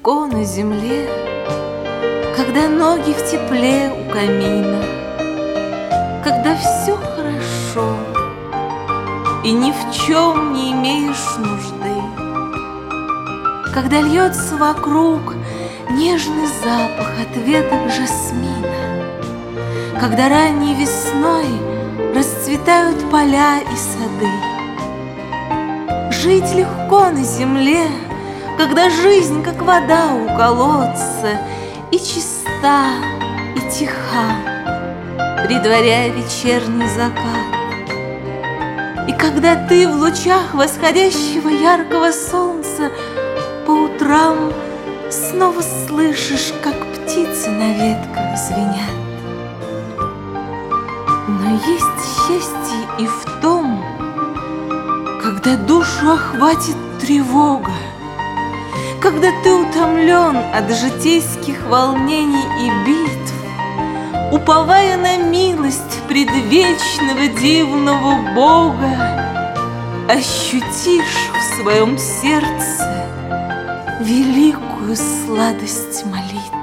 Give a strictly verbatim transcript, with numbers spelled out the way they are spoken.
легко на земле, когда ноги в тепле у камина, когда все хорошо и ни в чем не имеешь нужды, когда льется вокруг нежный запах от веток жасмина, когда ранней весной расцветают поля и сады. Жить легко на земле, когда жизнь, как вода у колодца, и чиста, и тиха, предваряя вечерний закат. И когда ты в лучах восходящего яркого солнца по утрам снова слышишь, как птицы на ветках звенят. Но есть счастье и в том, когда душу охватит тревога, когда ты утомлен от житейских волнений и битв, уповая на милость предвечного дивного Бога, ощутишь в своем сердце великую сладость молитвы.